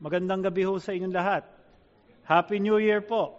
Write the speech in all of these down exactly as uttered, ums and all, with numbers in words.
Magandang gabi ho sa inyong lahat. Happy New Year po.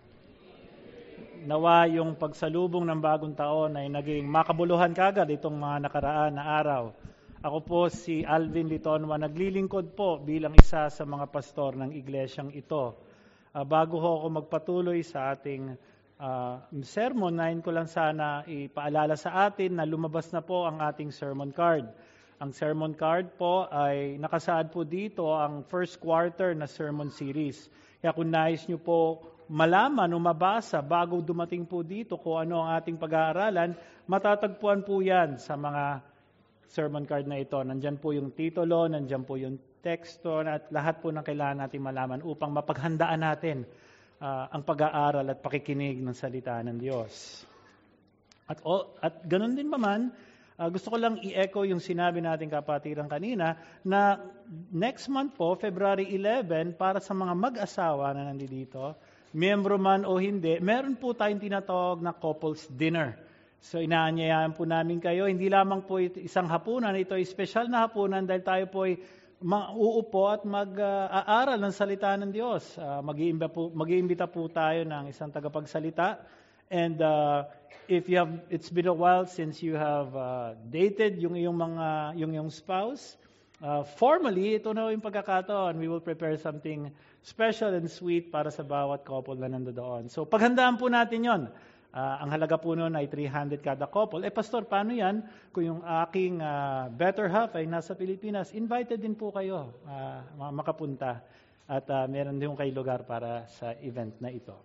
Nawa yung pagsalubong ng bagong taon ay naging makabuluhan kagad itong mga nakaraan na araw. Ako po si Alvin Litonwa, naglilingkod po bilang isa sa mga pastor ng iglesyang ito. Uh, bago ho ako magpatuloy sa ating uh, sermon, nain ko lang sana ipaalala sa atin na lumabas na po ang ating sermon card. Ang sermon card po ay nakasaad po dito ang first quarter na sermon series. Kaya kung nais nyo po malaman o mabasa bago dumating po dito kung ano ang ating pag-aaralan, matatagpuan po yan sa mga sermon card na ito. Nandyan po yung titulo, nandyan po yung teksto, at lahat po ng kailangan natin malaman upang mapaghandaan natin uh, ang pag-aaral at pakikinig ng salita ng Diyos. At, oh, at ganun din pa man, Uh, gusto ko lang i-echo yung sinabi natin kapatiran kanina na next month po, February eleventh, para sa mga mag-asawa na nandito, miyembro man o hindi, meron po tayong tinatawag na couples dinner. So inaanyayahan po namin kayo, hindi lamang po isang hapunan, ito ay special na hapunan dahil tayo po ay uupo at mag-aaral ng salita ng Diyos. Uh, mag-iimbita po, mag-iimbita po tayo ng isang tagapagsalita. And uh, if you have, it's been a while since you have uh, dated yung iyong mga, yung iyong spouse, uh, formally, ito na yung pagkakataon. We will prepare something special and sweet para sa bawat couple na nandoon. So, paghandaan po natin yon. Uh, ang halaga po noon ay three hundred kada couple. Eh, Pastor, paano yan? Kung yung aking uh, better half ay nasa Pilipinas, invited din po kayo uh, makapunta. At uh, meron din kayo lugar para sa event na ito.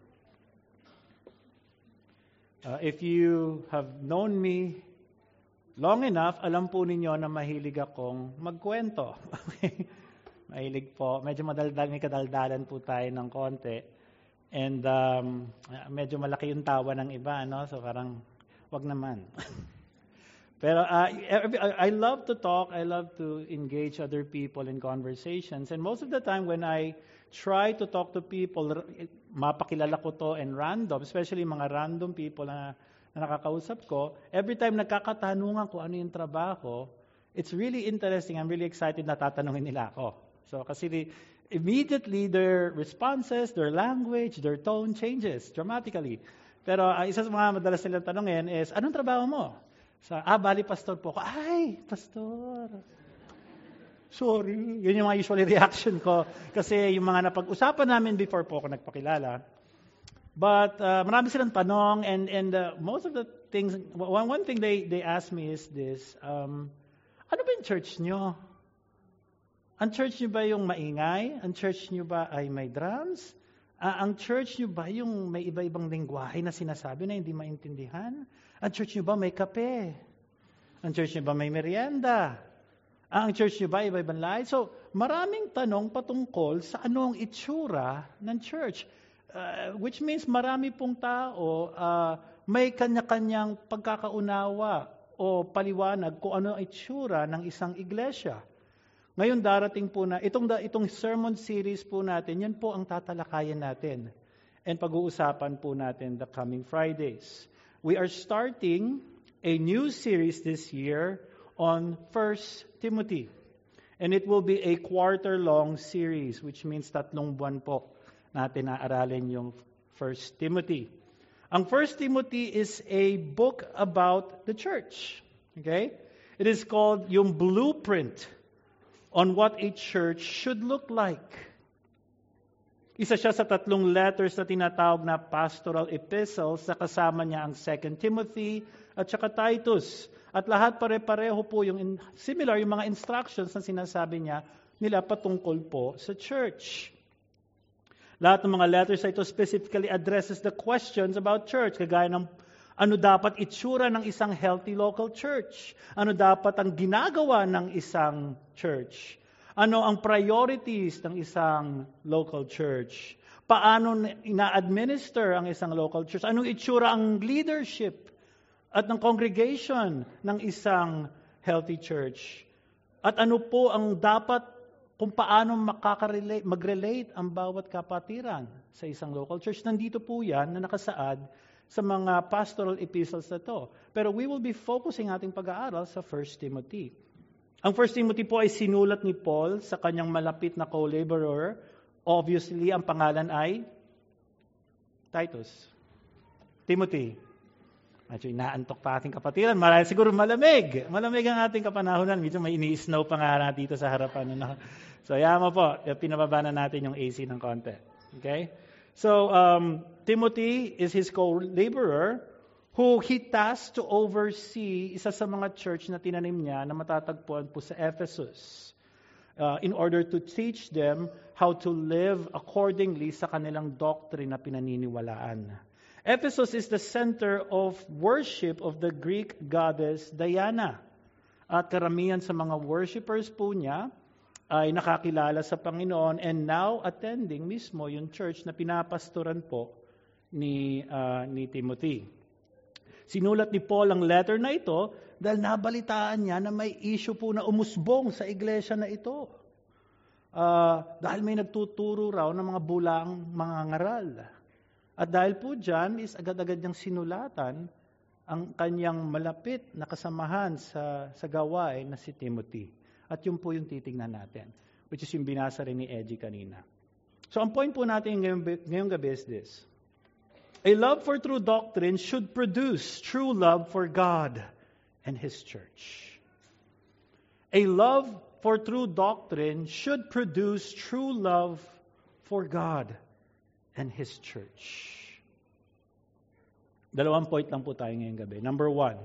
Uh, if you have known me long enough, alam po ninyo na mahilig akong magkwento. Mahilig po. Medyo madaldal, may kadaldalan po tayo ng konti. And um, medyo malaki yung tawa ng iba, no? So parang, wag naman. Pero uh, I love to talk. I love to engage other people in conversations. And most of the time when I try to talk to people, mapakilala ko to and random, especially mga random people na, na nakakausap ko, every time nagkakatanungan ko ano yung trabaho, it's really interesting. I'm really excited na tatanungin nila ako. So kasi the, immediately their responses, their language, their tone changes dramatically. Pero uh, isa sa mga madalas nilang tanungin is, anong trabaho mo? So, ah, bali pastor po ako. Ay, pastor. Sorry. Yun yung mga usually reaction ko. Kasi yung mga napag-usapan namin before po ako nagpakilala. But uh, marami silang tanong and and uh, most of the things, one, one thing they, they ask me is this, um, ano ba yung church nyo? Ang church nyo ba yung maingay? Ang church nyo ba ay may drums? Uh, ang church nyo ba yung may iba-ibang lingwahe na sinasabi na hindi maintindihan? Ang church nyo ba may kape? Ang church nyo ba may merienda? Ang church nyo ba iba-ibang lahi? So, maraming tanong patungkol sa anong itsura ng church. Uh, which means marami pong tao uh, may kanya-kanyang pagkakaunawa o paliwanag kung ano ang itsura ng isang iglesia. Ngayon darating po na, itong, itong sermon series po natin, yan po ang tatalakayan natin. And pag-uusapan po natin the coming Fridays. We are starting a new series this year on First Timothy. And it will be a quarter-long series, which means tatlong buwan po natin naaralin yung First Timothy. Ang First Timothy is a book about the church. Okay? It is called yung blueprint on what a church should look like. Isa siya sa tatlong letters na tinatawag na pastoral epistles na kasama niya ang Second Timothy at saka Titus. At lahat pare-pareho po yung in, similar yung mga instructions na sinasabi niya nila patungkol po sa church. Lahat ng mga letters na ito specifically addresses the questions about church, kagaya ng ano dapat itsura ng isang healthy local church? Ano dapat ang ginagawa ng isang church? Ano ang priorities ng isang local church? Paano ina-administer ang isang local church? Anong itsura ang leadership at ng congregation ng isang healthy church? At ano po ang dapat kung paano makaka-relate, mag-relate ang bawat kapatiran sa isang local church? Nandito po yan na nakasaad sa mga pastoral epistles na to. Pero we will be focusing ating pag-aaral sa First Timothy. Ang First Timothy po ay sinulat ni Paul sa kanyang malapit na co-laborer. Obviously, ang pangalan ay Titus. Timothy. Actually, naantok pa ating kapatiran. Marahil siguro malamig. Malamig ang ating kapanahonan. Medyo may ini-snow pa nga dito sa harapan. Ano? So, yama po. Pinababa na natin yung A C ng konti. Okay? So, um, Timothy is his co-laborer who he tasked to oversee isa sa mga church na tinanim niya na matatagpuan po sa Ephesus uh, in order to teach them how to live accordingly sa kanilang doctrine na pinaniniwalaan. Ephesus is the center of worship of the Greek goddess Diana. At karamihan sa mga worshipers po niya ay nakakilala sa Panginoon and now attending mismo yung church na pinapastoran po ni, uh, ni Timothy. Sinulat ni Paul ang letter na ito dahil nabalitaan niya na may issue po na umusbong sa iglesia na ito. Uh, dahil may nagtuturo raw ng mga bulang mga ngaral. At dahil po dyan is agad-agad niyang sinulatan ang kanyang malapit na kasamahan sa, sa gawain na si Timothy. At yun po yung titignan natin, which is yung binasa rin ni Edgy kanina. So ang point po natin ngayong, ngayong gabi is this. A love for true doctrine should produce true love for God and His church. A love for true doctrine should produce true love for God and His church. Dalawang point lang po tayo ngayong gabi. Number one,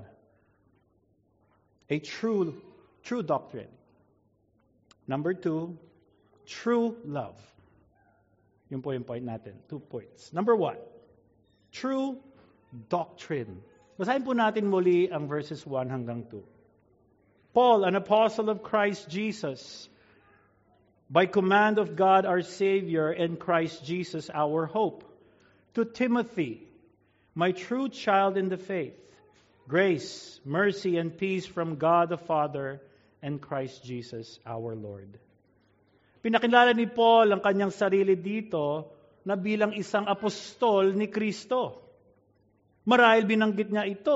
a true, true doctrine. Number two, true love. Yun po yung point natin. Two points. Number one, true doctrine. Basahin po natin muli ang verses one hanggang two. Paul, an apostle of Christ Jesus, by command of God our Savior and Christ Jesus our hope, to Timothy, my true child in the faith, grace, mercy, and peace from God the Father and Christ Jesus our Lord. Pinakilala ni Paul ang kanyang sarili dito na bilang isang apostol ni Kristo. Marahil binanggit niya ito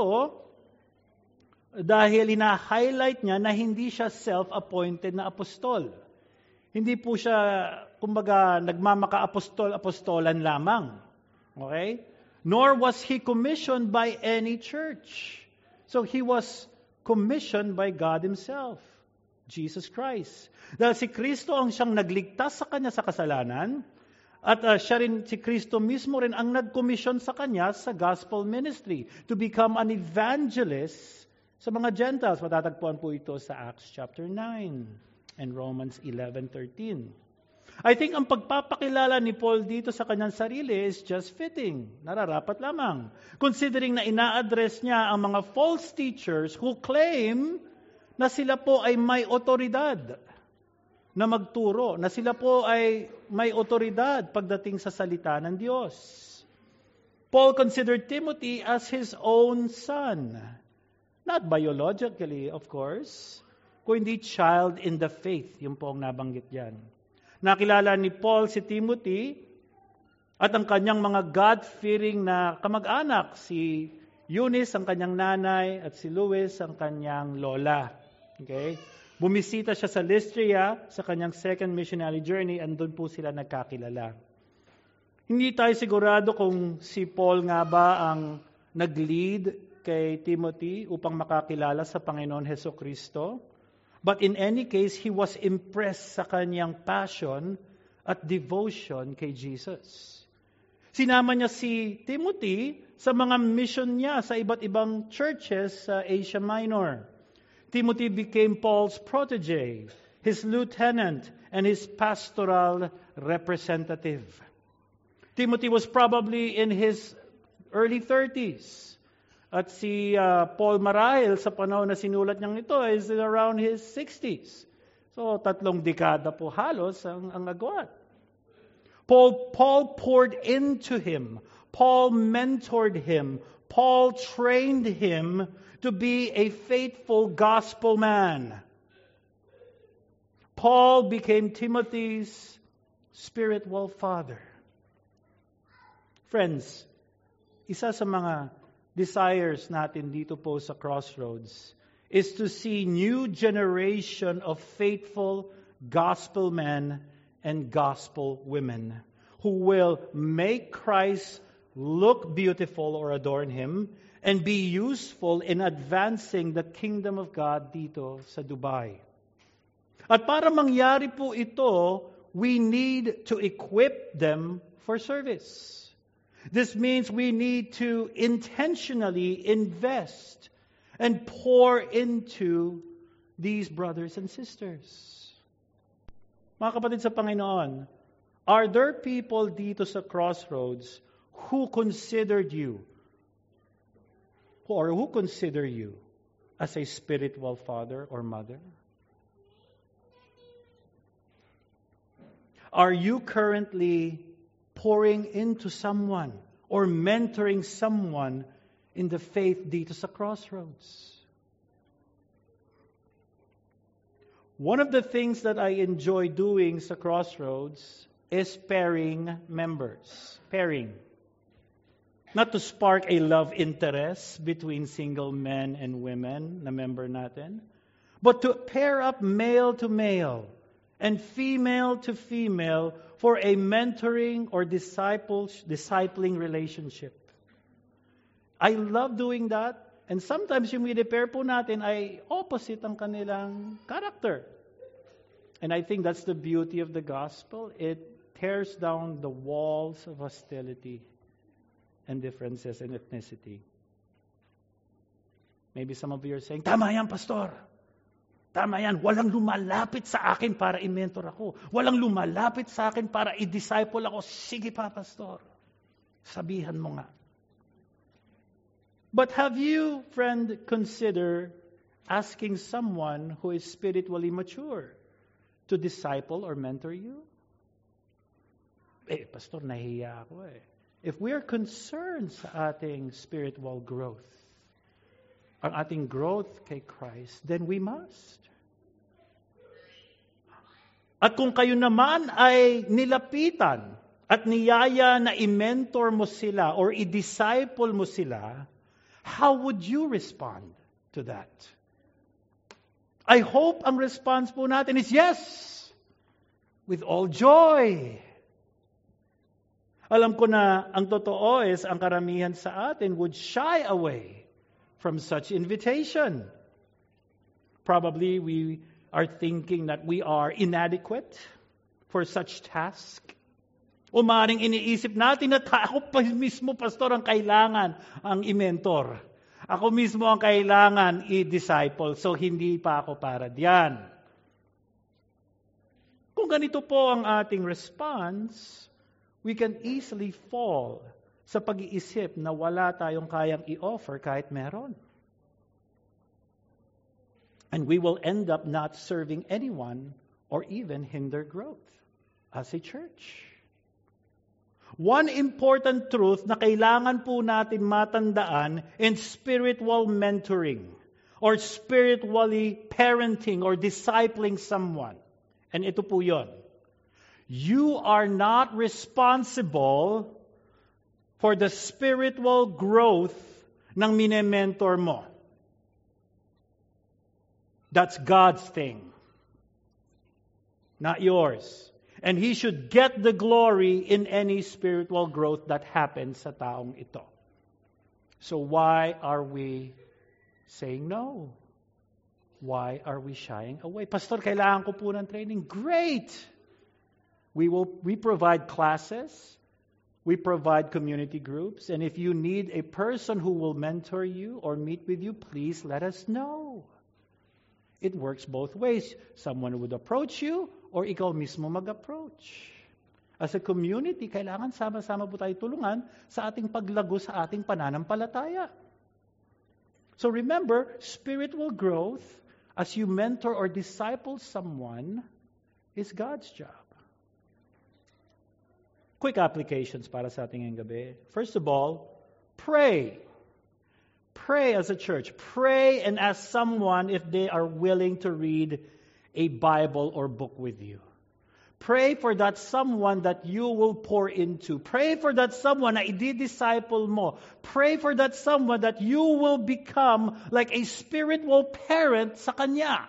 dahil ina-highlight niya na hindi siya self-appointed na apostol. Hindi po siya, kumbaga, nagmamaka-apostol-apostolan lamang. Okay? Nor was he commissioned by any church. So he was commissioned by God Himself, Jesus Christ. Dahil si Kristo ang siyang nagligtas sa kanya sa kasalanan, at uh, siya rin, si Kristo mismo rin ang nag-commission sa kanya sa gospel ministry to become an evangelist sa mga Gentiles. Matatagpuan po ito sa Acts chapter nine and Romans eleven thirteen. I think ang pagpapakilala ni Paul dito sa kanyang sarili is just fitting. Nararapat lamang. Considering na ina-address niya ang mga false teachers who claim na sila po ay may otoridad na magturo, na sila po ay may otoridad pagdating sa salita ng Diyos. Paul considered Timothy as his own son. Not biologically, of course, kundi child in the faith. Yung po ang nabanggit yan. Nakilala ni Paul si Timothy at ang kanyang mga God-fearing na kamag-anak, si Eunice ang kanyang nanay at si Louis ang kanyang lola. Okay? Bumisita siya sa Lystria sa kanyang second missionary journey and doon po sila nagkakilala. Hindi tayo sigurado kung si Paul nga ba ang nag-lead kay Timothy upang makakilala sa Panginoon Hesukristo. But in any case, he was impressed sa kanyang passion at devotion kay Jesus. Sinama niya si Timothy sa mga mission niya sa iba't ibang churches sa Asia Minor. Timothy became Paul's protege, his lieutenant, and his pastoral representative. Timothy was probably in his early thirties. At si uh, Paul marahil sa panahon na sinulat niyang ito is around his sixties. So tatlong dekada po halos ang, ang agwat. Paul, Paul poured into him. Paul mentored him. Paul trained him to be a faithful gospel man. Paul became Timothy's spiritual father. Friends, isa sa mga desires natin dito po sa Crossroads is to see new generation of faithful gospel men and gospel women who will make Christ look beautiful or adorn Him and be useful in advancing the kingdom of God dito sa Dubai. At para mangyari po ito, we need to equip them for service. This means we need to intentionally invest and pour into these brothers and sisters. Mga kapatid sa Panginoon, are there people dito sa Crossroads who considered you, or who consider you as a spiritual father or mother? Are you currently pouring into someone or mentoring someone in the faith dito sa Crossroads? One of the things that I enjoy doing sa Crossroads is pairing members. Pairing. Not to spark a love interest between single men and women na member natin, but to pair up male to male and female to female for a mentoring or disciples, discipling relationship. I love doing that. And sometimes yung i-repair po natin ay opposite ang kanilang character. And I think that's the beauty of the gospel. It tears down the walls of hostility and differences in ethnicity. Maybe some of you are saying, tama yan, Pastor. Tama yan. Walang lumalapit sa akin para i-mentor ako. Walang lumalapit sa akin para i-disciple ako. Sige pa, Pastor. Sabihan mo nga. But have you, friend, consider asking someone who is spiritually mature to disciple or mentor you? Eh, Pastor, nahiya ako eh. If we are concerned sa ating spiritual growth, ang ating growth kay Christ, then we must. At kung kayo naman ay nilapitan at niyaya na i-mentor mo sila or i-disciple mo sila, how would you respond to that? I hope ang response po natin is yes, with all joy. Alam ko na ang totoo is ang karamihan sa atin would shy away from such invitation. Probably we are thinking that we are inadequate for such task. O maaaring iniisip natin na ako pa mismo, Pastor, ang kailangan ang i-mentor. Ako mismo ang kailangan i-disciple, so hindi pa ako para diyan. Kung ganito po ang ating response, we can easily fall sa pag-iisip na wala tayong kayang i-offer kahit meron. And we will end up not serving anyone or even hinder growth as a church. One important truth na kailangan po natin matandaan in spiritual mentoring or spiritually parenting or discipling someone. And ito po yun. You are not responsible for the spiritual growth ng mine-mentor mo. That's God's thing, not yours. And He should get the glory in any spiritual growth that happens sa taong ito. So why are we saying no? Why are we shying away? Pastor, kailangan ko po ng training. Great! We will we provide classes. We provide community groups. And if you need a person who will mentor you or meet with you, please let us know. It works both ways. Someone would approach you or ikaw mismo mag-approach. As a community, kailangan sama-sama po tayo tulungan sa ating paglago sa ating pananampalataya. So remember, spiritual growth as you mentor or disciple someone is God's job. Quick applications para sa ating ngayong gabi. First of all, pray. Pray as a church. Pray and ask someone if they are willing to read a Bible or book with you. Pray for that someone that you will pour into. Pray for that someone na i-disciple mo. Pray for that someone that you will become like a spiritual parent sa kanya.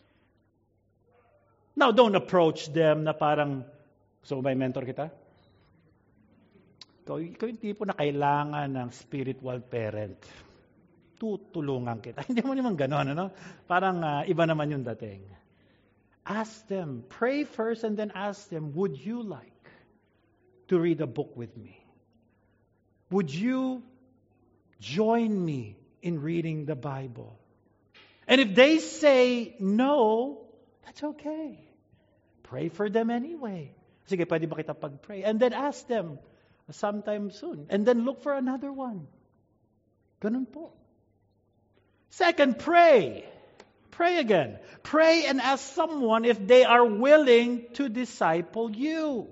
Now, don't approach them na parang, so may mentor kita? Ikaw, ikaw yung tipo na kailangan ng spiritual parent. Tutulungan kita. Hindi mo naman gano'n, ano? Parang uh, iba naman yung dating. Ask them, pray first and then ask them, would you like to read a book with me? Would you join me in reading the Bible? And if they say no, that's okay. Pray for them anyway. Sige, pwede ba kita pag-pray? And then ask them sometime soon. And then look for another one. Ganun po. Second, pray. Pray again. Pray and ask someone if they are willing to disciple you.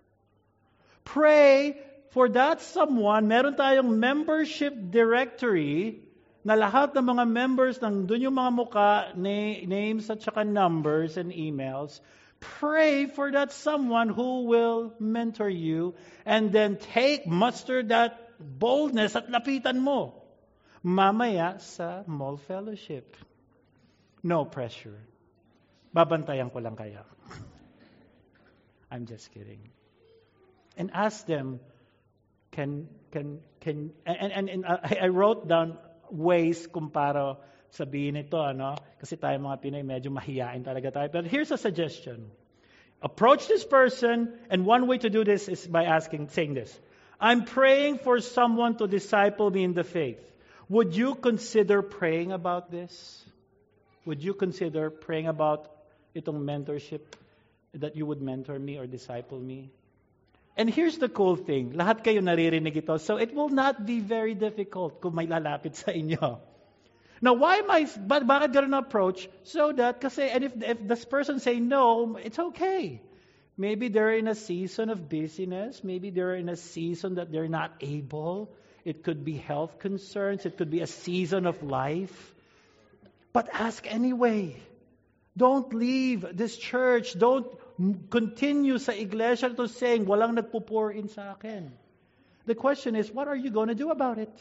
Pray for that someone. Meron tayong membership directory na lahat ng mga members, ng doon yung mga muka, na, names at saka numbers and emails. Pray for that someone who will mentor you and then take, muster that boldness at lapitan mo. Mamaya sa mall fellowship. No pressure. Babantayan ko lang kaya. I'm just kidding. And ask them, can, can, can, and, and, and I, I wrote down ways kung para sabihin ito, ano, kasi tayo mga Pinoy, medyo mahiyain talaga tayo. But here's a suggestion. Approach this person, and one way to do this is by asking, saying this, I'm praying for someone to disciple me in the faith. Would you consider praying about this? Would you consider praying about itong mentorship, that you would mentor me or disciple me? And here's the cool thing. Lahat kayo naririnig ito. So it will not be very difficult kung may lalapit sa inyo. Now, why am I, but bakit ganun approach? So that, kasi, and if, if this person say no, it's okay. Maybe they're in a season of busyness. Maybe they're in a season that they're not able. It could be health concerns. It could be a season of life. But ask anyway. Don't leave this church. Don't continue sa iglesia to saying, walang nagpo-pour in sa akin. The question is, what are you going to do about it?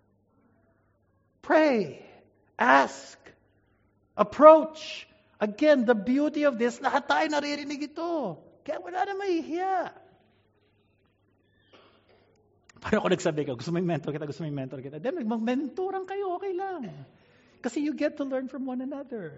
Pray. Ask. Approach. Again, the beauty of this, lahat tayo naririnig ito. Kaya wala na mahihiya. Paano ako nagsabi ka, gusto mo yung mentor kita, gusto mo yung mentor kita. Then, mag-mentoran kayo, okay lang. Kasi you get to learn from one another.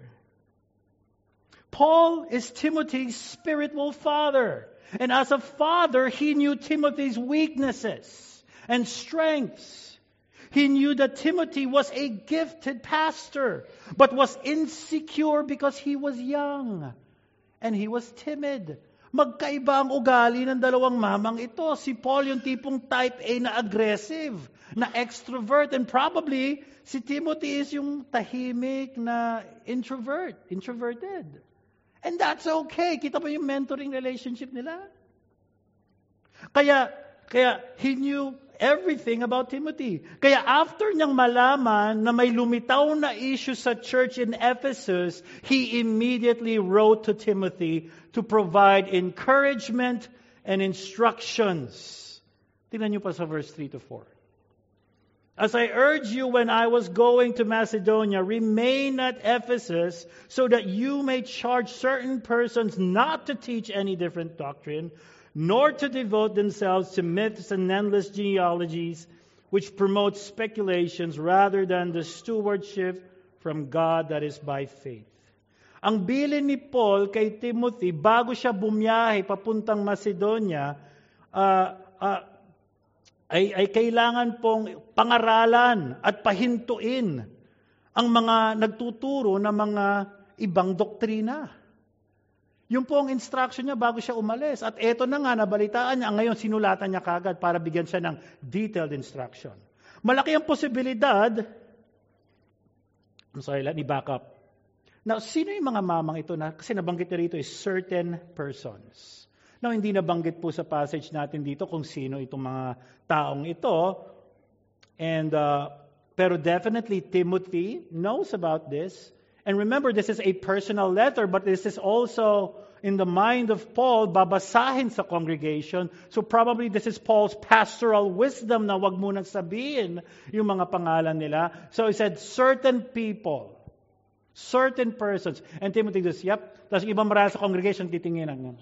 Paul is Timothy's spiritual father. And as a father, he knew Timothy's weaknesses and strengths. He knew that Timothy was a gifted pastor, but was insecure because he was young. And he was timid. Magkaiba ang ugali ng dalawang mamang ito. Si Paul yung tipong type A na aggressive, na extrovert. And probably, si Timothy is yung tahimik na introvert, introverted. And that's okay. Kita mo yung mentoring relationship nila? Kaya, kaya he knew everything about Timothy. Kaya after niyang malaman na may lumitaw na issue sa church in Ephesus, he immediately wrote to Timothy to provide encouragement and instructions. Tingnan niyo pa sa verse three to four. As I urge you when I was going to Macedonia, remain at Ephesus so that you may charge certain persons not to teach any different doctrine, nor to devote themselves to myths and endless genealogies, which promote speculations rather than the stewardship from God that is by faith. Ang bilin ni Paul kay Timothy, bago siya bumiyahe papuntang Macedonia, uh, uh, ay, ay kailangan pong pangaralan at pahintuin ang mga nagtuturo ng mga ibang doktrina. Yung po ang instruction niya bago siya umalis. At eto na nga, nabalitaan niya. Ngayon, sinulatan niya kagad para bigyan siya ng detailed instruction. Malaki ang posibilidad, I'm sorry, let me back up. Now, sino yung mga mamang ito na, kasi nabanggit na rito is certain persons. Now, hindi nabanggit po sa passage natin dito kung sino itong mga taong ito. And, uh, pero definitely Timothy knows about this. And remember, this is a personal letter, but this is also in the mind of Paul, babasahin sa congregation. So probably this is Paul's pastoral wisdom na wag munang sabihin yung mga pangalan nila. So he said, certain people, certain persons. And Timothy says, yep. Tapos ibang marahil sa congregation, titingin ang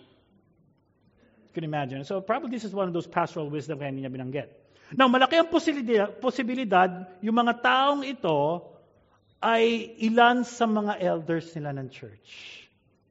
you can imagine. So probably this is one of those pastoral wisdom kaya hindi niya binanggit. Now, malaki ang posibilidad, posibilidad yung mga taong ito ay ilan sa mga elders nila ng church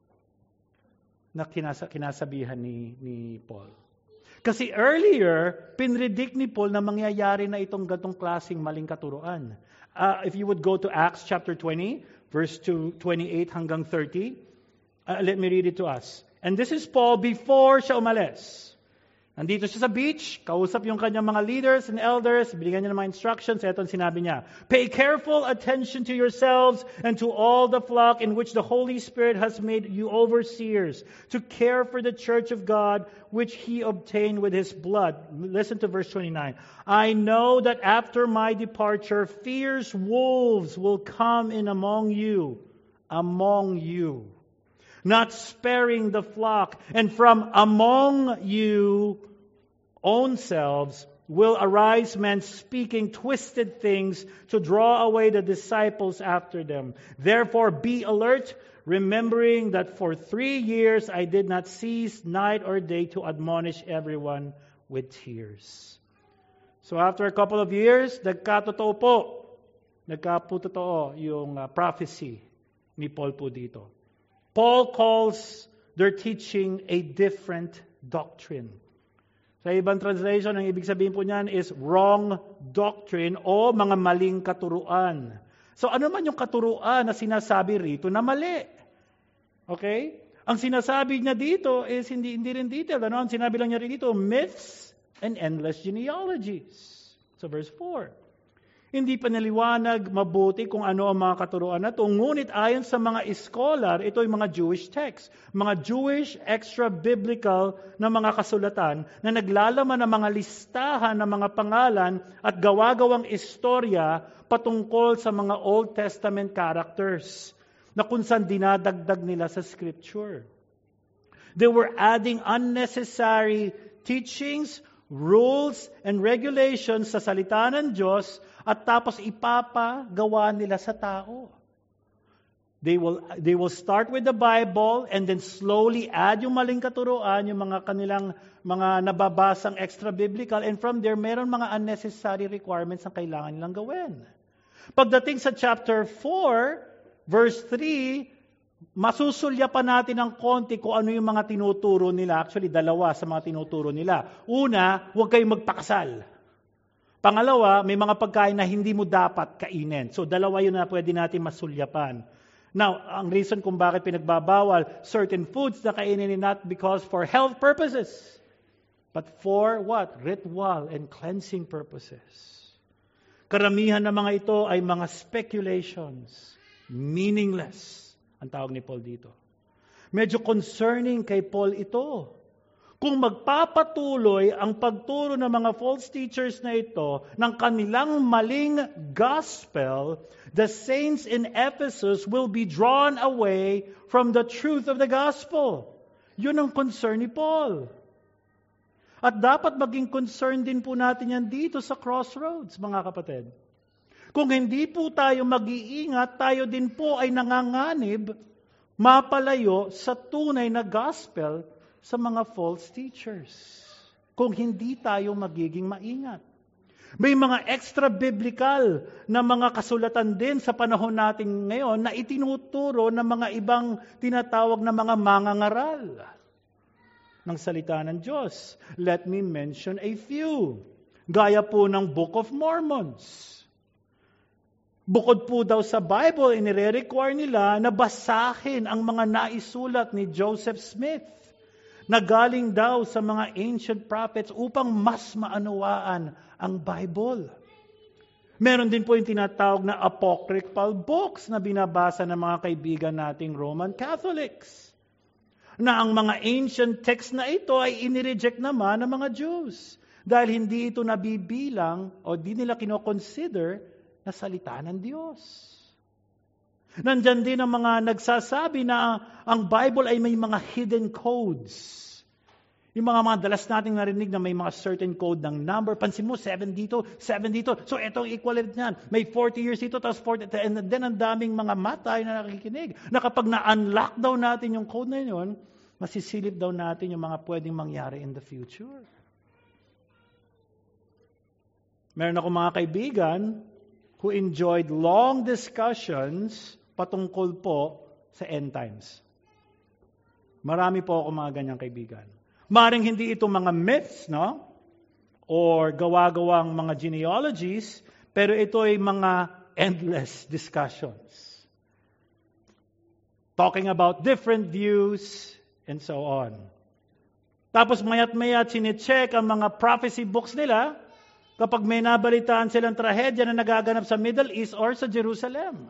na kinasa, kinasabihan ni, ni Paul. Kasi earlier, pinredict ni Paul na mangyayari na itong gatong klaseng maling katuruan. Uh, if you would go to Acts chapter twenty, verse twenty-eight hanggang thirty, uh, let me read it to us. And this is Paul before siya umalis. Nandito siya sa beach, kausap yung kanyang mga leaders and elders, binigyan niya ng mga instructions, eto ang sinabi niya, pay careful attention to yourselves and to all the flock in which the Holy Spirit has made you overseers, to care for the church of God, which He obtained with His blood. Listen to verse twenty-nine. I know that after my departure, fierce wolves will come in among you, among you, not sparing the flock, and from among you own selves will arise men speaking twisted things to draw away the disciples after them. Therefore be alert, remembering that for three years I did not cease night or day to admonish everyone with tears. So after a couple of years, nagkatotoo po, nagkaputotoo yung uh, prophecy ni Paul po dito. Paul calls their teaching a different doctrine. Sa ibang translation, ang ibig sabihin po niyan is wrong doctrine o mga maling katuruan. So ano man yung katuruan na sinasabi rito na mali? Okay? Ang sinasabi niya dito is hindi, hindi rin detailed. Ano? Ang sinabi lang niya rin dito, myths and endless genealogies. So verse four. Hindi pa naliwanag mabuti kung ano ang mga katuruan na ito. Ngunit ayon sa mga scholar, ito ay mga Jewish texts, mga Jewish extra-biblical na mga kasulatan na naglalaman ng mga listahan ng mga pangalan at gawa-gawang istorya patungkol sa mga Old Testament characters na kung saan dinadagdag nila sa Scripture. They were adding unnecessary teachings, rules, and regulations sa salita ng Diyos at tapos ipapagawa nila sa tao. They will, they will start with the Bible and then slowly add yung maling katuruan, yung mga kanilang mga nababasang extra-biblical, and from there, meron mga unnecessary requirements na kailangan nilang gawin. Pagdating sa chapter four, verse three, masusulya pa natin ng konti kung ano yung mga tinuturo nila. Actually, dalawa sa mga tinuturo nila. Una, huwag kayong magpakasal. Pangalawa, may mga pagkain na hindi mo dapat kainin. So, dalawa yun na pwede natin masulyapan. Now, ang reason kung bakit pinagbabawal certain foods na kainin is not because for health purposes, but for what? Ritual and cleansing purposes. Karamihan ng mga ito ay mga speculations, meaningless. Ang tawag ni Paul dito. Medyo concerning kay Paul ito. Kung magpapatuloy ang pagturo ng mga false teachers na ito ng kanilang maling gospel, the saints in Ephesus will be drawn away from the truth of the gospel. Yun ang concern ni Paul. At dapat maging concern din po natin yan dito sa Crossroads, mga kapatid. Kung hindi po tayo mag-iingat, tayo din po ay nanganganib, mapalayo sa tunay na gospel sa mga false teachers. Kung hindi tayo magiging maingat. May mga extra-biblical na mga kasulatan din sa panahon natin ngayon na itinuturo ng mga ibang tinatawag na mga mangangaral ng salita ng Diyos. Let me mention a few. Gaya po ng Book of Mormons. Bukod po daw sa Bible, inire-require nila na basahin ang mga naisulat ni Joseph Smith na galing daw sa mga ancient prophets upang mas maunawaan ang Bible. Meron din po yung tinatawag na apocryphal books na binabasa ng mga kaibigan nating Roman Catholics. Na ang mga ancient texts na ito ay inireject naman ng mga Jews dahil hindi ito nabibilang o di nila kinoconsider na salita ng Diyos. Nandyan din ang mga nagsasabi na ang Bible ay may mga hidden codes. Yung mga mga dalas nating narinig na may mga certain code ng number. Pansin mo, seven dito, seven dito. So, ito ang equivalent niyan. May forty years dito, tapos forty. And then, ang daming mga matay na nakikinig. Na kapag na-unlock daw natin yung code na yun, masisilip daw natin yung mga pwedeng mangyari in the future. Meron ako mga kaibigan who enjoyed long discussions patungkol po sa end times. Marami po ako mga ganyang kaibigan. Maring hindi ito mga myths, no? Or gawa-gawang mga genealogies, pero ito ay mga endless discussions. Talking about different views, and so on. Tapos mayat-mayat sine-check ang mga prophecy books nila kapag may nabalitaan silang trahedya na nagaganap sa Middle East or sa Jerusalem.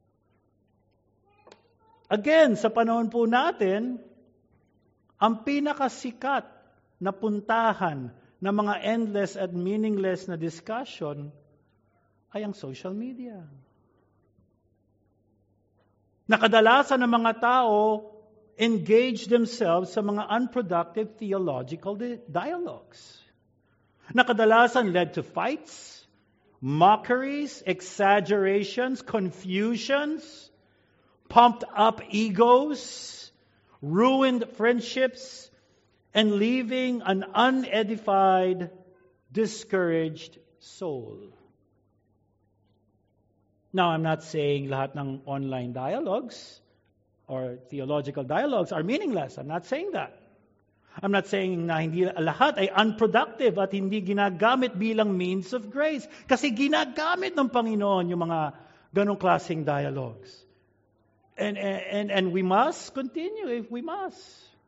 Again, sa panahon po natin, ang pinakasikat na puntahan ng mga endless at meaningless na discussion ay ang social media. Nakadalasan ng mga tao engage themselves sa mga unproductive theological di- dialogues. Nakadalasan led to fights, mockeries, exaggerations, confusions, pumped up egos, ruined friendships, and leaving an unedified, discouraged soul. Now, I'm not saying lahat ng online dialogues or theological dialogues are meaningless. I'm not saying that. I'm not saying na hindi lahat ay unproductive at hindi ginagamit bilang means of grace. Kasi ginagamit ng Panginoon yung mga ganong klaseng dialogues. And, and, and we must continue if we must.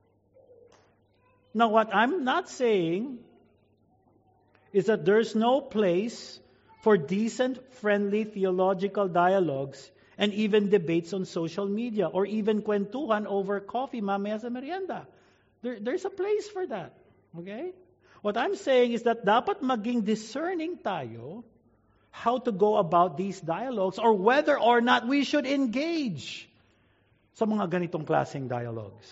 Now, what I'm not saying is that there's no place for decent, friendly theological dialogues and even debates on social media or even kwentuhan over coffee mamaya sa merienda. There, there's a place for that. Okay? What I'm saying is that dapat maging discerning tayo how to go about these dialogues or whether or not we should engage sa mga ganitong klaseng dialogues.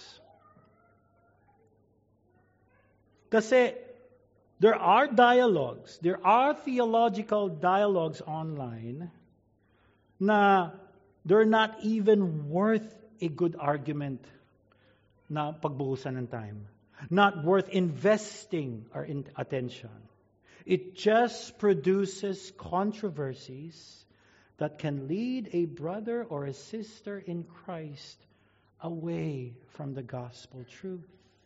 Kasi there are dialogues, there are theological dialogues online na they're not even worth a good argument na pagbuhusan ng time. Not worth investing our in- attention. It just produces controversies that can lead a brother or a sister in Christ away from the gospel truth.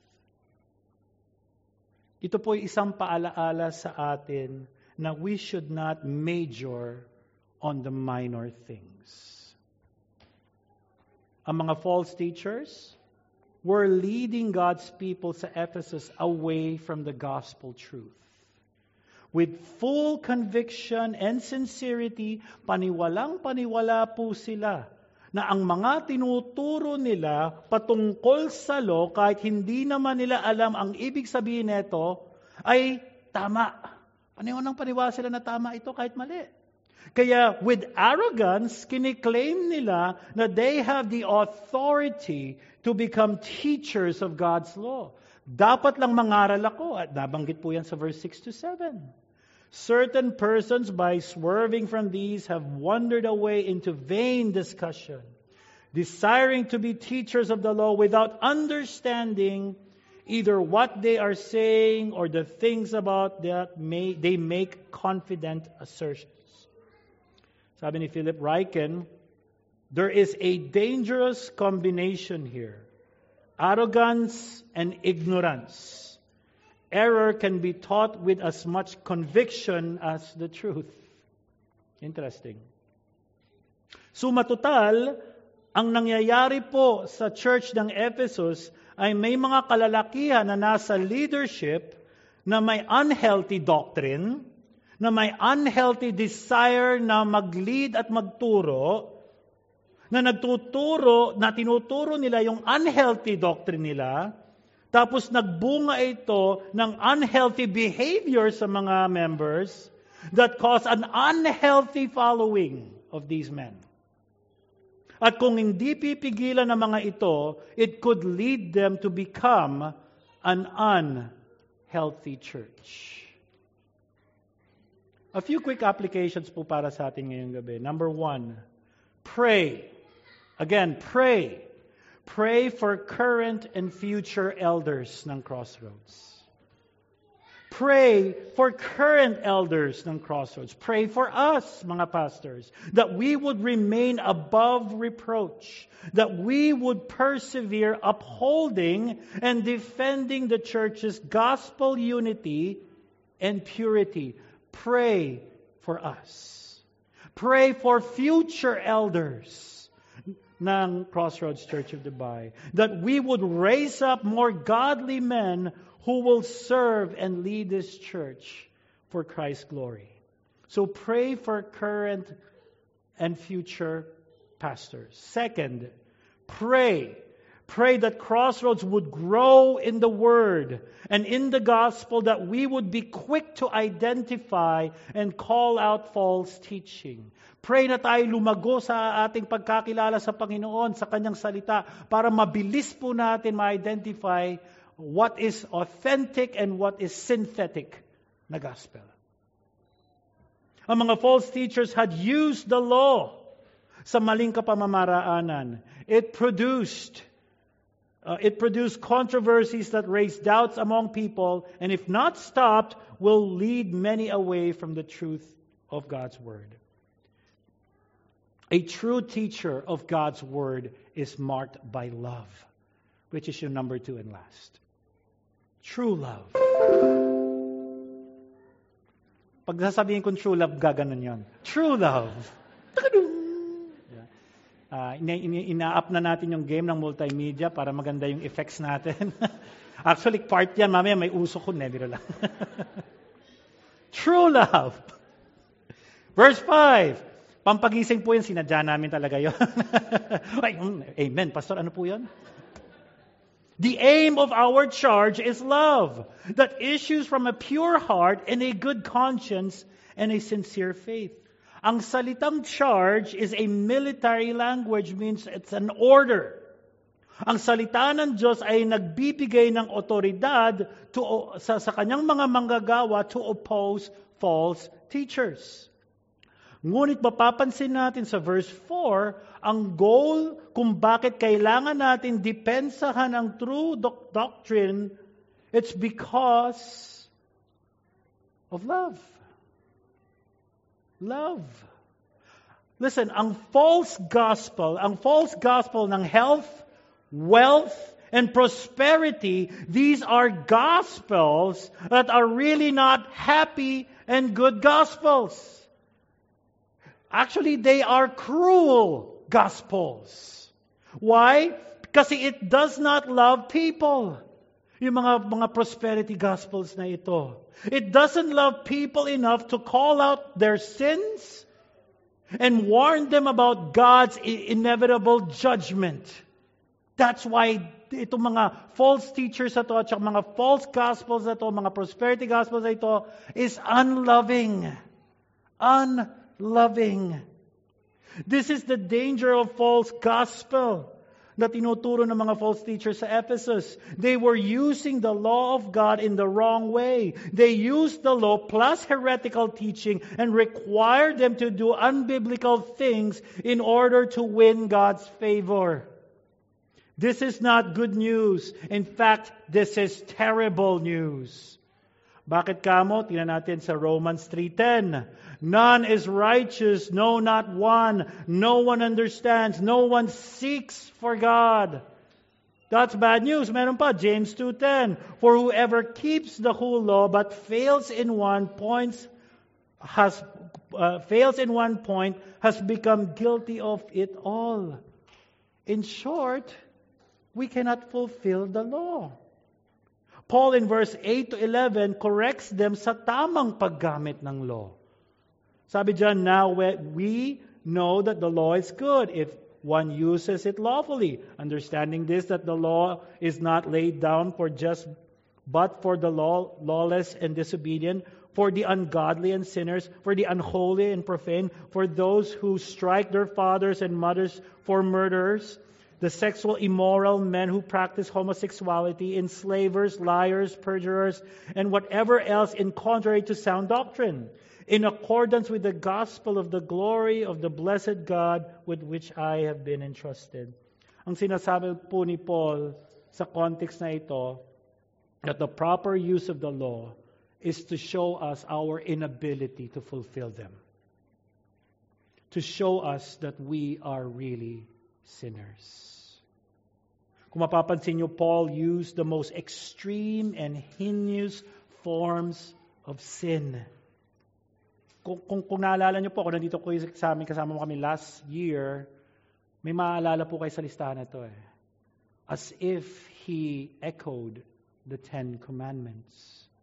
Ito po ay isang paalaala sa atin na we should not major on the minor things. Ang mga false teachers were leading God's people sa Ephesus away from the gospel truth. With full conviction and sincerity, paniwalang paniwala po sila na ang mga tinuturo nila patungkol sa law, kahit hindi naman nila alam ang ibig sabihin nito, ay tama. Paniwalang paniwala sila na tama ito kahit mali. Kaya with arrogance, kiniklaim nila na they have the authority to become teachers of God's law. Dapat lang mangaral ako. At nabanggit po yan sa verse six to seven. Certain persons, by swerving from these, have wandered away into vain discussion, desiring to be teachers of the law without understanding either what they are saying or the things about that may, they make confident assertions. Sabi ni Philip Ryken, there is a dangerous combination here. Arrogance and ignorance. Error can be taught with as much conviction as the truth. Interesting. Suma total, ang nangyayari po sa church ng Ephesus ay may mga kalalakihan na nasa leadership na may unhealthy doctrine, na may unhealthy desire na mag-lead at magturo, na nagtuturo, na tinuturo nila yung unhealthy doctrine nila, tapos nagbunga ito ng unhealthy behavior sa mga members that cause an unhealthy following of these men. At kung hindi pipigilan ng mga ito, it could lead them to become an unhealthy church. A few quick applications po para sa atin ngayong gabi. Number one, pray. Again, pray. Pray for current and future elders ng Crossroads. Pray for current elders ng Crossroads. Pray for us, mga pastors, that we would remain above reproach, that we would persevere upholding and defending the church's gospel unity and purity. Pray for us. Pray for future elders ng Crossroads Church of Dubai, that we would raise up more godly men who will serve and lead this church for Christ's glory. So pray for current and future pastors. Second, pray. Pray that Crossroads would grow in the Word and in the gospel, that we would be quick to identify and call out false teaching. Pray na tayo lumago sa ating pagkakilala sa Panginoon, sa Kanyang salita, para mabilis po natin ma-identify what is authentic and what is synthetic na gospel. Ang mga false teachers had used the law sa maling kapamamaraanan. It produced uh, it produced controversies that raised doubts among people, and if not stopped, will lead many away from the truth of God's word. A true teacher of God's word is marked by love, which is your number two and last. True love. Pag sasabihin kong true love, gaganon yon. True love. Uh, ina- ina- ina-up na natin yung game ng multimedia para maganda yung effects natin. Actually, part yan. Mamaya may uso ko. Nebiro lang. True love. Verse five. Pampagising po yun. Sinadya namin talaga yun. Amen. Pastor, ano po yun? The aim of our charge is love that issues from a pure heart and a good conscience and a sincere faith. Ang salitang charge is a military language, means it's an order. Ang salita ng Diyos ay nagbibigay ng otoridad to, sa, sa kanyang mga manggagawa to oppose false teachers. Ngunit mapapansin natin sa verse four, ang goal kung bakit kailangan natin depensahan ang true doc- doctrine, it's because of love. Love. Listen, ang false gospel, ang false gospel ng health, wealth, and prosperity, these are gospels that are really not happy and good gospels. Actually, they are cruel gospels. Why? Because it does not love people. Yung mga, mga prosperity gospels na ito. It doesn't love people enough to call out their sins and warn them about God's inevitable judgment. That's why itong mga false teachers na ito at mga false gospels na ito, mga prosperity gospels na ito, is unloving. Unloving. This is the danger of false gospel na tinuturo ng mga false teachers sa Ephesus. They were using the law of God in the wrong way. They used the law plus heretical teaching and required them to do unbiblical things in order to win God's favor. This is not good news. In fact, this is terrible news. Bakit kamo? Tingnan natin sa Romans three ten. None is righteous, no, not one. No one understands, no one seeks for God. That's bad news. Meron pa, James two ten. For whoever keeps the whole law but fails in one point has uh, fails in one point has become guilty of it all. In short, we cannot fulfill the law. Paul in verse eight to eleven corrects them sa tamang paggamit ng law. Sabi dyan, now we know that the law is good if one uses it lawfully, understanding this, that the law is not laid down for just But for the law, lawless and disobedient, for the ungodly and sinners, for the unholy and profane, for those who strike their fathers and mothers, for murderers, the sexual immoral, men who practice homosexuality, enslavers, liars, perjurers, and whatever else in contrary to sound doctrine, in accordance with the gospel of the glory of the blessed God with which I have been entrusted. Ang sinasabi po ni Paul sa context na ito, that the proper use of the law is to show us our inability to fulfill them. To show us that we are really sinners. Kung mapapansin niyo, Paul used the most extreme and heinous forms of sin. Kung, kung, kung naalala niyo po, kung nandito ko sa amin, kasama mo kami last year, may maalala po kayo sa listahan na ito eh. As if he echoed the Ten Commandments.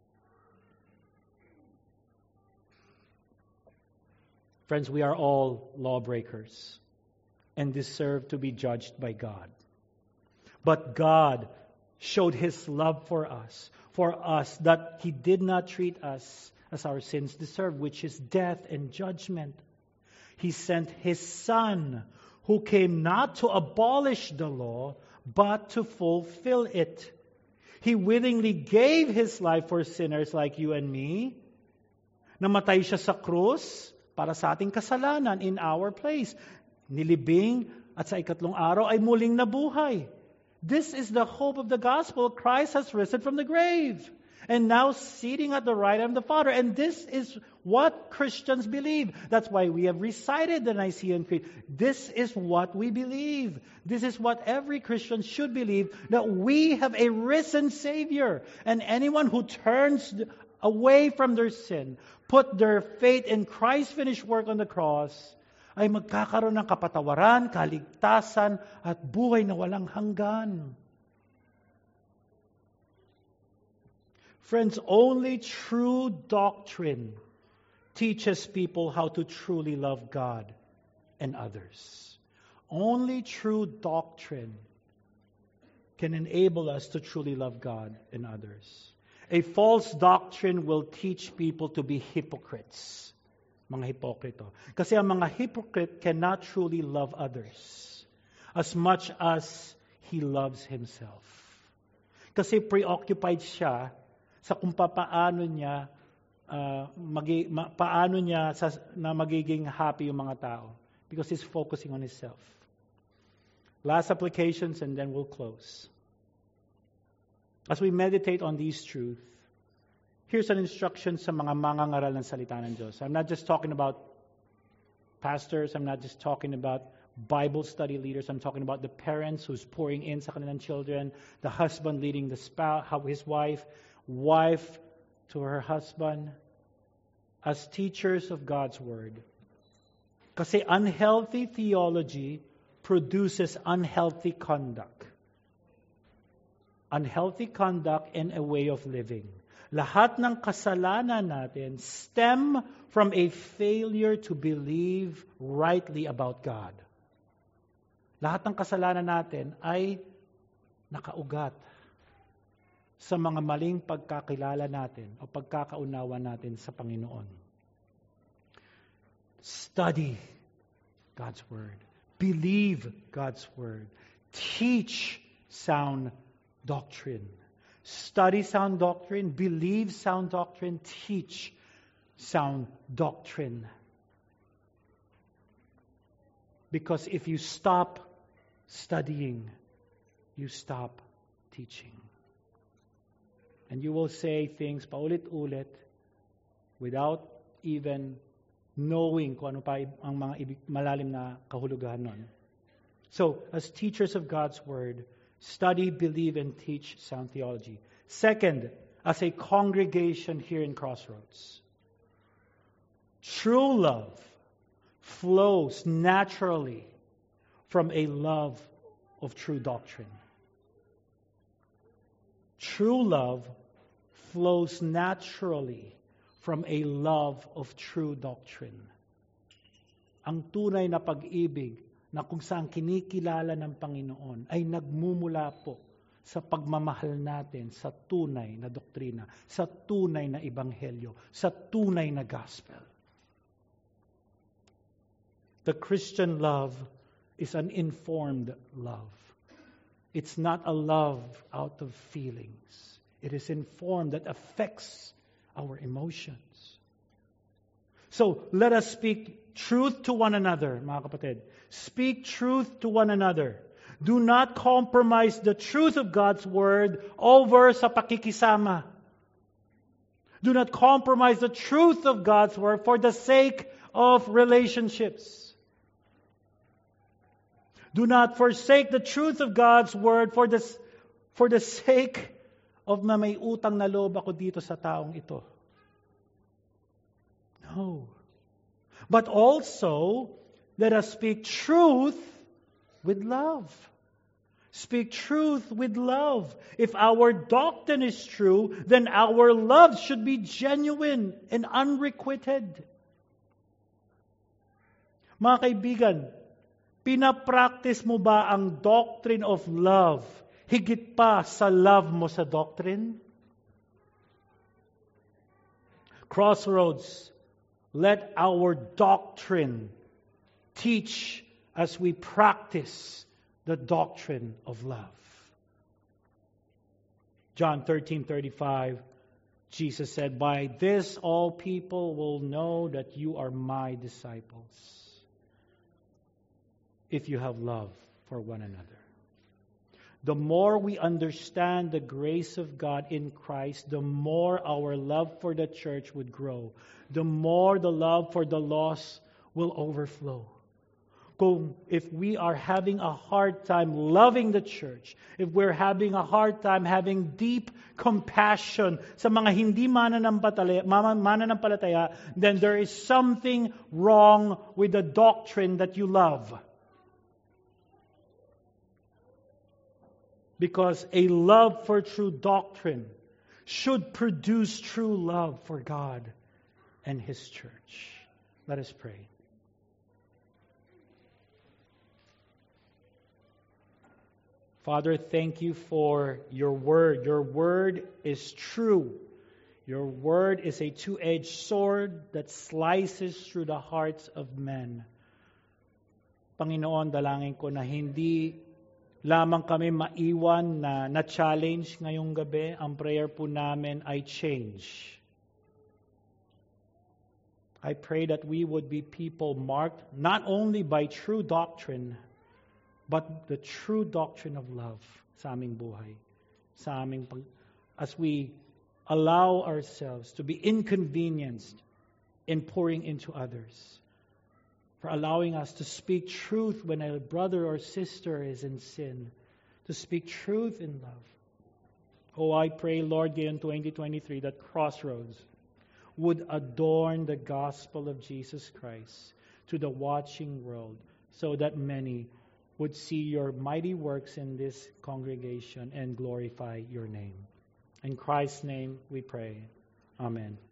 Friends, we are all lawbreakers and deserve to be judged by God. But God showed His love for us, for us, that He did not treat us as our sins deserve, which is death and judgment. He sent His Son, who came not to abolish the law, but to fulfill it. He willingly gave His life for sinners like you and me. Namatay siya sa krus para sa ating kasalanan in our place. Nilibing at sa ikatlong araw ay muling nabuhay. This is the hope of the gospel. Christ has risen from the grave and now sitting at the right hand of the Father. And this is what Christians believe. That's why we have recited the Nicene Creed. This is what we believe. This is what every Christian should believe, that we have a risen Savior. And anyone who turns away from their sin, put their faith in Christ's finished work on the cross, ay magkakaroon ng kapatawaran, kaligtasan, at buhay na walang hanggan. Friends, only true doctrine teaches people how to truly love God and others. Only true doctrine can enable us to truly love God and others. A false doctrine will teach people to be hypocrites. Mga hipokrito. Kasi ang mga hypocrite cannot truly love others as much as he loves himself. Kasi preoccupied siya sa kung paano niya uh, magi, ma, paano niya sa, na magiging happy yung mga tao, because he's focusing on himself. Last applications and then we'll close. As we meditate on these truths, here's an instruction sa mga mangangaral ng salita ng Diyos. I'm not just talking about pastors. I'm not just talking about Bible study leaders. I'm talking about the parents who's pouring in sa kanilang children, the husband leading the spouse, his wife, wife to her husband, as teachers of God's Word. Kasi unhealthy theology produces unhealthy conduct. Unhealthy conduct and a way of living. Lahat ng kasalanan natin stem from a failure to believe rightly about God. Lahat ng kasalanan natin ay nakaugat sa mga maling pagkakilala natin o pagkakaunawa natin sa Panginoon. Study God's Word. Believe God's Word. Teach sound doctrine. Study sound doctrine, believe sound doctrine, teach sound doctrine. Because if you stop studying, you stop teaching. And you will say things paulit-ulit without even knowing kung ano pa ang mga ibig, malalim na kahulugan nun. So, as teachers of God's Word, study, believe, and teach sound theology. Second, as a congregation here in Crossroads, true love flows naturally from a love of true doctrine. True love flows naturally from a love of true doctrine. Ang tunay na pag-ibig na kung saan kinikilala ng Panginoon ay nagmumula po sa pagmamahal natin sa tunay na doktrina, sa tunay na ebanghelyo, sa tunay na gospel. The Christian love is an informed love. It's not a love out of feelings. It is informed that affects our emotions. So, let us speak truth to one another, mga kapatid. Speak truth to one another. Do not compromise the truth of God's Word over sa pakikisama. Do not compromise the truth of God's Word for the sake of relationships. Do not forsake the truth of God's Word for the, for the sake of na may utang na loob ako dito sa taong ito. No. But also, let us speak truth with love. Speak truth with love. If our doctrine is true, then our love should be genuine and unrequited. Mga kaibigan, pinapractice mo ba ang doctrine of love higit pa sa love mo sa doctrine? Crossroads, let our doctrine teach as we practice the doctrine of love. John thirteen thirty-five, Jesus said, "By this all people will know that you are my disciples, if you have love for one another." The more we understand the grace of God in Christ, the more our love for the church would grow. The more the love for the lost will overflow. Kung if we are having a hard time loving the church, if we're having a hard time having deep compassion sa mga hindi mananampalataya, mananampalataya, then there is something wrong with the doctrine that you love. Because a love for true doctrine should produce true love for God and His church. Let us pray. Father, thank you for your word. Your word is true. Your word is a two-edged sword that slices through the hearts of men. Panginoon, dalangin ko na hindi lamang kami maiwan na na-challenge ngayong gabi. Ang prayer po namin ay change. I pray that we would be people marked not only by true doctrine, but the true doctrine of love sa aming buhay. Sa aming pag, as we allow ourselves to be inconvenienced in pouring into others. For allowing us to speak truth when a brother or sister is in sin. To speak truth in love. Oh, I pray, Lord, in twenty twenty-three that Crossroads would adorn the gospel of Jesus Christ to the watching world so that many would see your mighty works in this congregation and glorify your name. In Christ's name we pray. Amen.